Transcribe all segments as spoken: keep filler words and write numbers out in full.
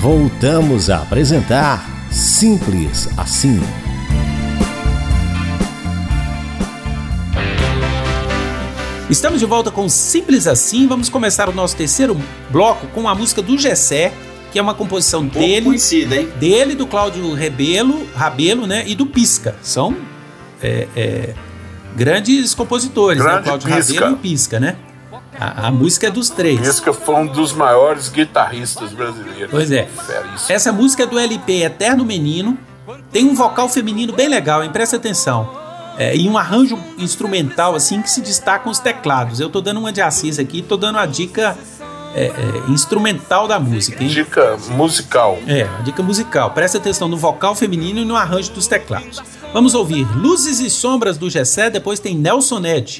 voltamos a apresentar Simples Assim. Estamos de volta com Simples Assim. Vamos começar o nosso terceiro bloco com a música do Gessé, que é uma composição um dele, conhecida, hein? dele, do Cláudio Rebelo, Rabelo, né, e do Pisca. São é, é, grandes compositores, Grande né, Cláudio Pisca. Rabelo e Pisca, né? A, a música é dos três. Pisca foi um dos maiores guitarristas brasileiros. Pois é. Feríssimo. Essa música é do L P Eterno Menino. Tem um vocal feminino bem legal, hein? Presta atenção. É, e um arranjo instrumental assim que se destaca os teclados. Eu tô dando uma de Assis aqui, tô dando a dica é, é, instrumental da música, hein? Dica musical. É, a dica musical. Presta atenção no vocal feminino e no arranjo dos teclados. Vamos ouvir Luzes e Sombras do Gessé, depois tem Nelson Ned.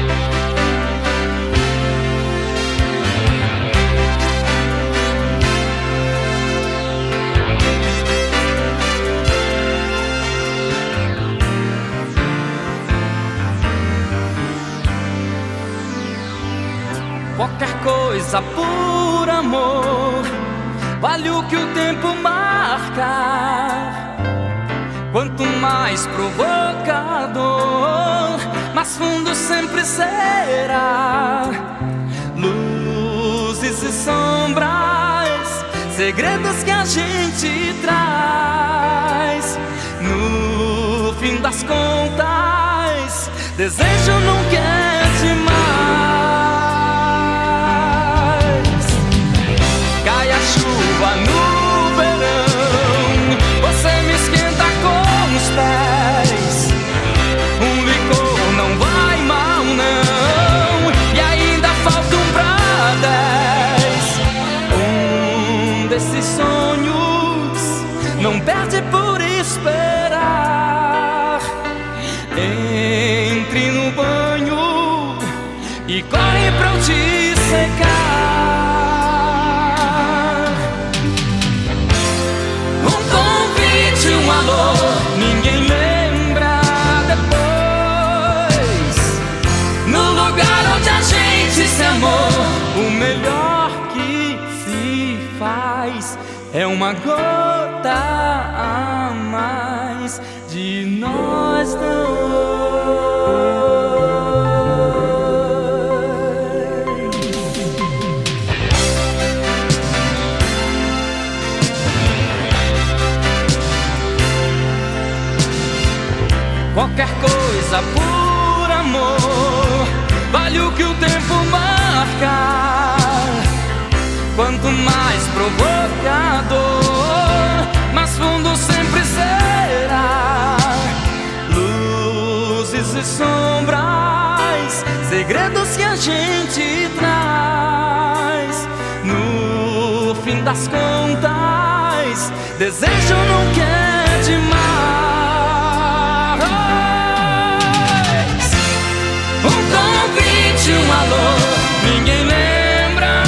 Qualquer coisa por amor vale o que o tempo marca. Quanto mais provocador, mais fundo sempre será. Luzes e sombras, segredos que a gente traz. No fim das contas, desejo nunca é demais. Cai a chuva no verão, você me esquenta com os pés. Um licor não vai mal não, e ainda falta um pra dez. Um desses sonhos não perde por esperar. Entre no banho e corre pra eu te secar. Um alô, ninguém lembra depois. No lugar onde a gente se amou, o melhor que se faz é uma gota a mais de nós dois. Qualquer coisa por amor vale o que o tempo marca. Quanto mais provocador, mais fundo sempre será. Luzes e sombras, segredos que a gente traz. No fim das contas, desejo nunca é demais. Um alô, ninguém lembra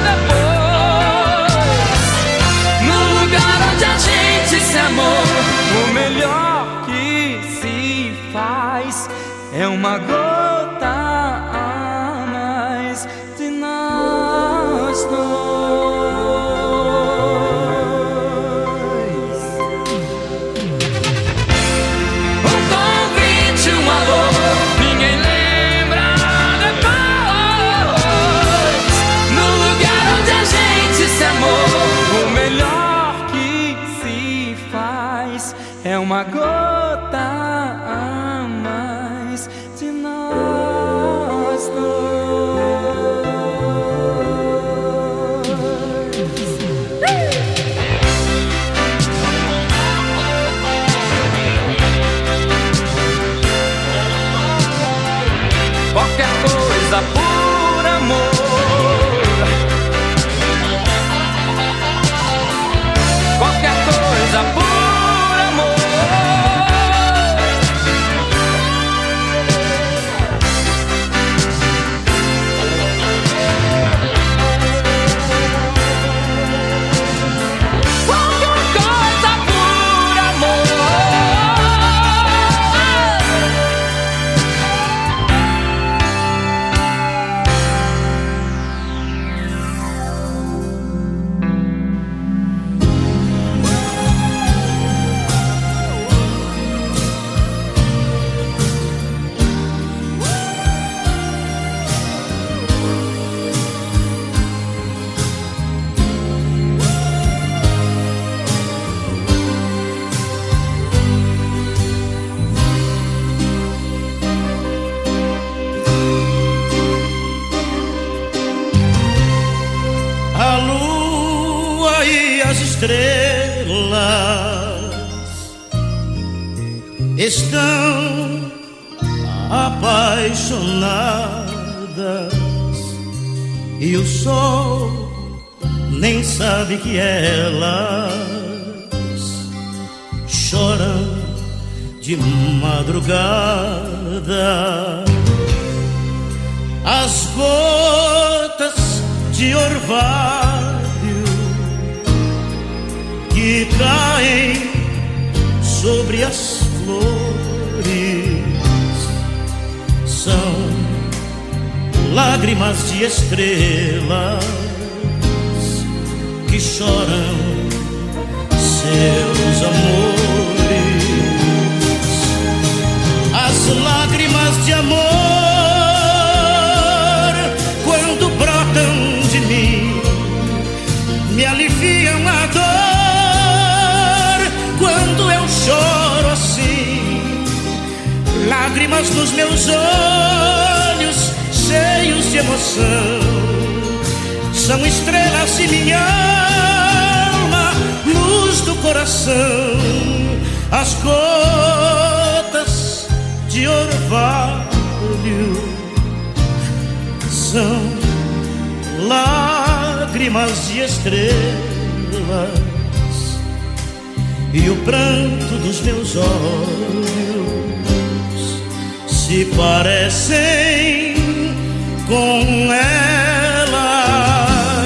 depois. No lugar onde a gente se amou, o melhor que se faz é uma gota a mais de nós dois. Um convite, um alô, ninguém lembra. O melhor que se faz é uma gota a mais de nós dois. Qualquer coisa por amor, qualquer coisa por amor. as estrelas estão apaixonadas e o sol nem sabe que elas choram de madrugada. As gotas de orvalho que caem sobre as flores são lágrimas de estrelas que choram seus amores. As lágrimas de amor, quando brotam de mim, me aliviam a dor. Quando eu choro assim, lágrimas nos meus olhos, cheios de emoção, são estrelas de minha alma, luz do coração. As gotas de orvalho são lágrimas de estrelas e o pranto dos meus olhos se parecem com elas.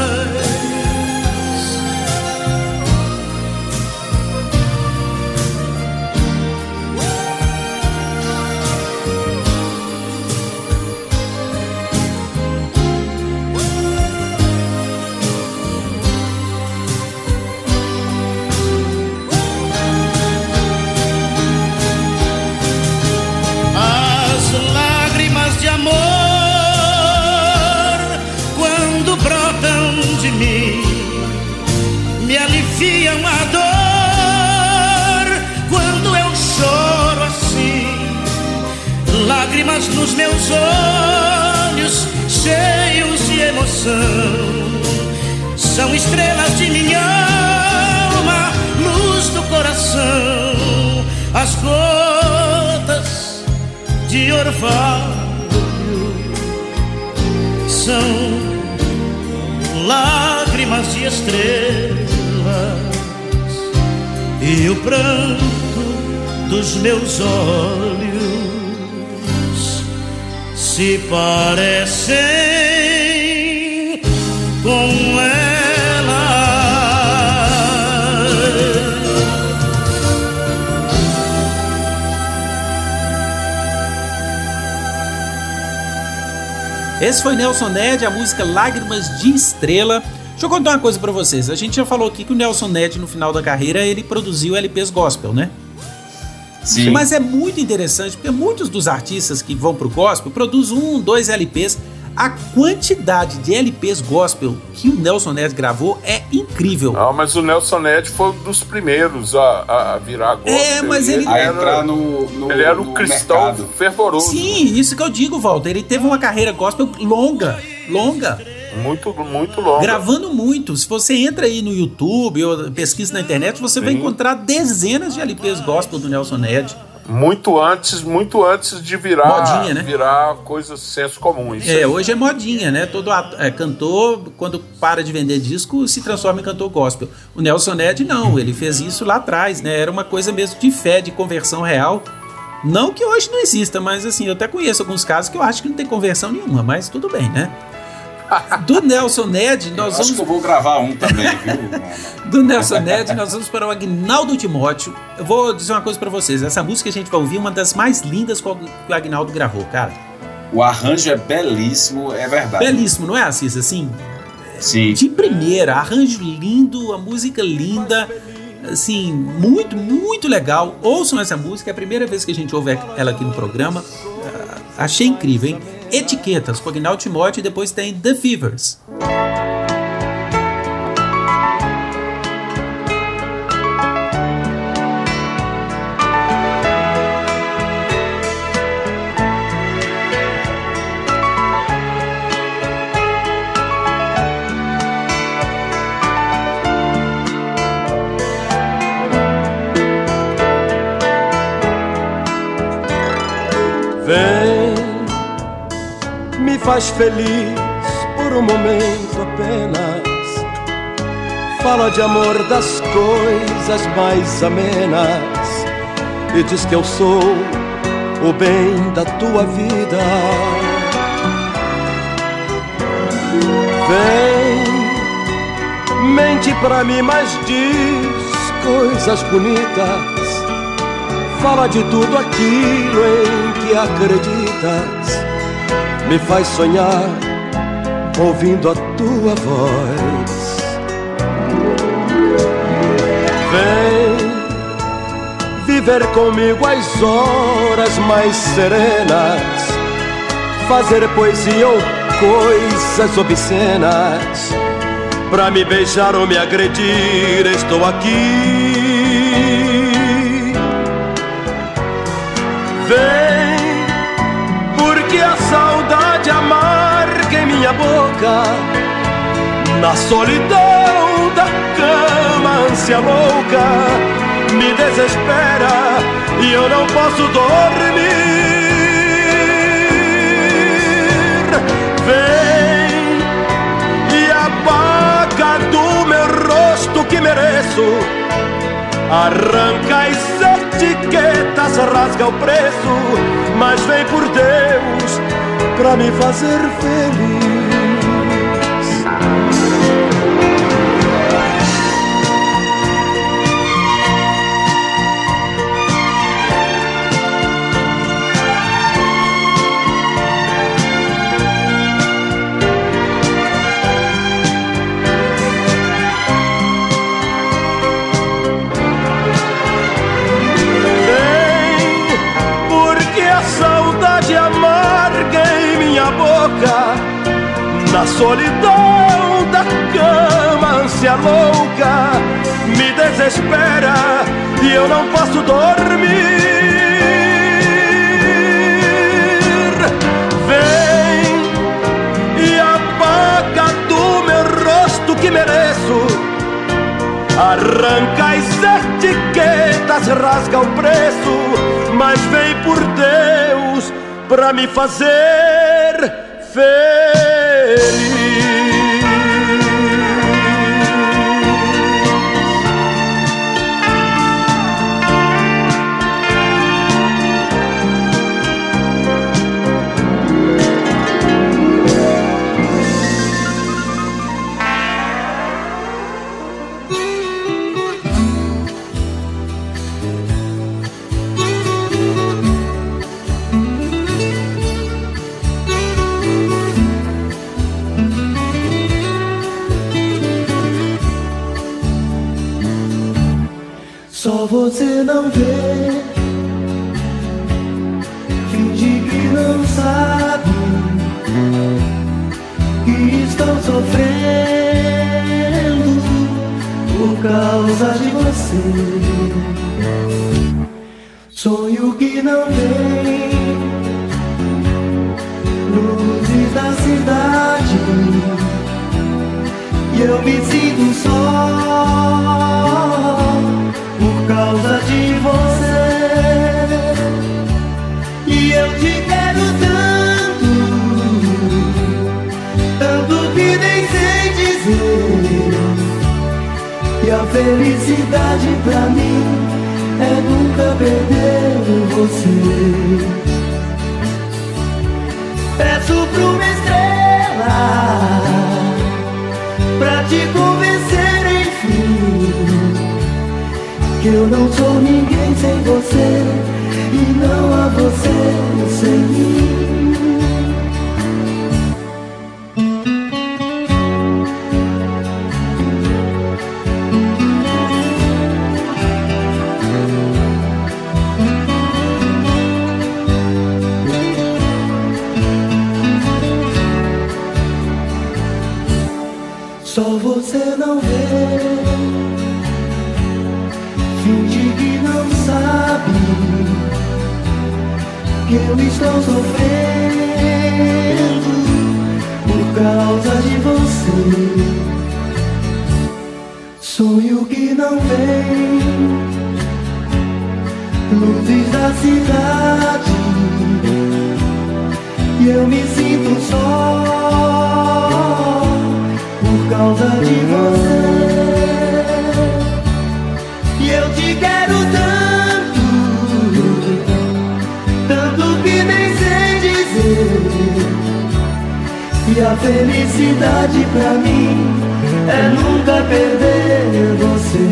Me aliviam a dor. Quando eu choro assim, lágrimas nos meus olhos, cheios de emoção, são estrelas de minha alma, luz do coração. As gotas de orvalho são lágrimas de estrelas e o pranto dos meus olhos se parecem com ela. Esse foi Nelson Ned, a música Lágrimas de Estrela. Deixa eu contar uma coisa pra vocês. A gente já falou aqui que o Nelson Ned, no final da carreira, ele produziu L Ps gospel, né? Sim. Mas é muito interessante, porque muitos dos artistas que vão pro gospel produzem um, dois L Ps. A quantidade de L Ps gospel que o Nelson Ned gravou é incrível. Não, mas o Nelson Ned foi um dos primeiros a, a virar gospel. É, mas ele... A era, entrar no, no ele era um no cristão mercado. fervoroso. Sim, isso que eu digo, Walter. Ele teve uma carreira gospel longa, longa. Muito, muito longa. Gravando muito. Se você entra aí no YouTube ou pesquisa na internet, você Sim. vai encontrar dezenas de L Ps gospel do Nelson Ned. Muito antes, muito antes de virar, modinha, né? virar coisa senso comum. Isso é, aí. Hoje é modinha, né? Todo ator, é, cantor, quando para de vender disco, se transforma em cantor gospel. O Nelson Ned não, ele fez isso lá atrás, né? Era uma coisa mesmo de fé, de conversão real. Não que hoje não exista, mas assim, eu até conheço alguns casos que eu acho que não tem conversão nenhuma, mas tudo bem, né? Do Nelson Ned, nós eu vamos... acho que eu vou gravar um também, viu? Do Nelson Ned, nós vamos para o Agnaldo Timóteo. Eu vou dizer uma coisa para vocês. Essa música que a gente vai ouvir é uma das mais lindas que o Agnaldo gravou, cara. O arranjo é belíssimo, é verdade. Belíssimo, não é, Assis? Assim, Sim. De primeira, arranjo lindo, a música linda, assim, muito, muito legal. Ouçam essa música, é a primeira vez que a gente ouve ela aqui no programa. Uh, achei incrível, hein? Etiquetas, com Agnaldo Timóteo, e depois tem The Fevers. faz feliz por um momento apenas. Fala de amor, das coisas mais amenas, e diz que eu sou o bem da tua vida. Vem, mente pra mim, mas diz coisas bonitas. Fala de tudo aquilo em que acreditas. Me faz sonhar ouvindo a tua voz. Vem viver comigo as horas mais serenas, fazer poesia ou coisas obscenas. Pra me beijar ou me agredir, estou aqui. Vem, porque a saudade amarga em minha boca, na solidão da cama, ânsia louca me desespera e eu não posso dormir. Vem e apaga do meu rosto que mereço, arranca as etiquetas, rasga o preço, mas vem por Deus pra me fazer feliz. Na solidão da cama, ânsia louca me desespera e eu não posso dormir. Vem e apaga do meu rosto que mereço, arranca as etiquetas, rasga o preço, mas vem por Deus pra me fazer feliz. Só você não vê, finge que não sabe que estão sofrendo por causa de você. Sonho que não vem, luzes da cidade, e eu me sinto só por causa de você. E eu te quero tanto, tanto que nem sei dizer. E a felicidade pra mim é nunca perder você. Peço pra uma estrela pra te convencer, enfim, que eu não sou ninguém sem você e não há você sem mim. Só você não vê, finge que não sabe que eu estou sofrendo por causa de você. Sonho que não vem, luzes da cidade, e E eu me sinto só por causa de você. E eu te quero tanto, tanto que nem sei dizer. E a felicidade pra mim é nunca perder você.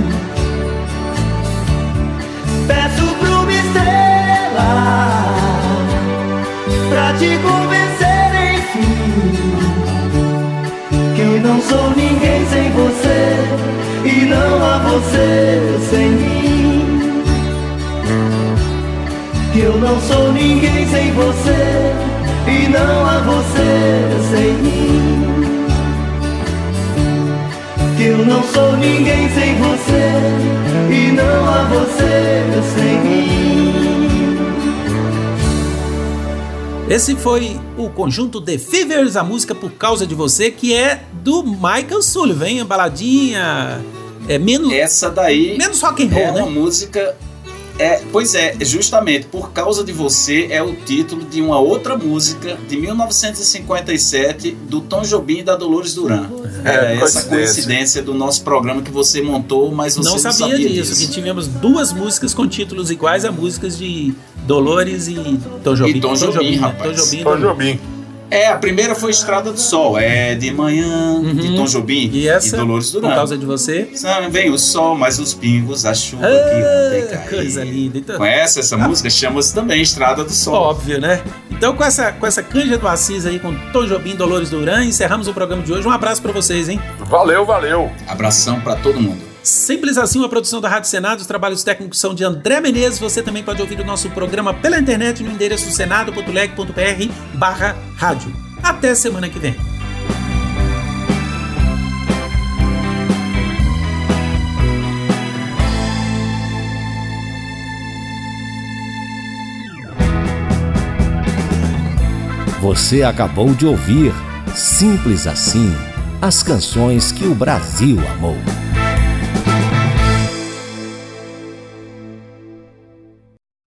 Peço pra uma estrela pra te convencer, enfim, que eu não sou ninguém sem você e não há você sem mim. Que eu não sou ninguém sem você e não há você sem mim. Que eu não sou ninguém sem você e não há você sem mim. Esse foi o conjunto The Fevers, a música Por Causa de Você, que é do Michael Sullivan, hein? A baladinha é menos, essa daí menos rock and roll, é né? uma música. É, pois é, justamente Por Causa de Você é o título de uma outra música de mil novecentos e cinquenta e sete do Tom Jobim e da Dolores Duran. É, É, essa coincidência do nosso programa que você montou, mas você não não sabia, sabia disso, disso. que tivemos duas músicas com títulos iguais a músicas de Dolores e Tom Jobim. E Tom Jobim, né? rapaz. Tom Jobim, Tom Jobim. É, a primeira foi Estrada do Sol, é de manhã, Uhum. de Tom Jobim E essa, e Dolores Duran. Por Causa de Você. Vem o sol, mas os pingos, a chuva que ontem Ah, caiu. coisa linda. Então, Conhece essa música? Chama-se também Estrada do Sol. óbvio, né? Então, com essa, com essa canja do Assis aí, com Tom Jobim e Dolores Duran, encerramos o programa de hoje. Um abraço pra vocês, hein? Valeu, valeu. Abração pra todo mundo. Simples assim, uma produção da Rádio Senado. Os trabalhos técnicos são de André Menezes. Você também pode ouvir o nosso programa pela internet no endereço senado ponto leg ponto br barra rádio. Até semana que vem. Você acabou de ouvir Simples Assim, as canções que o Brasil amou.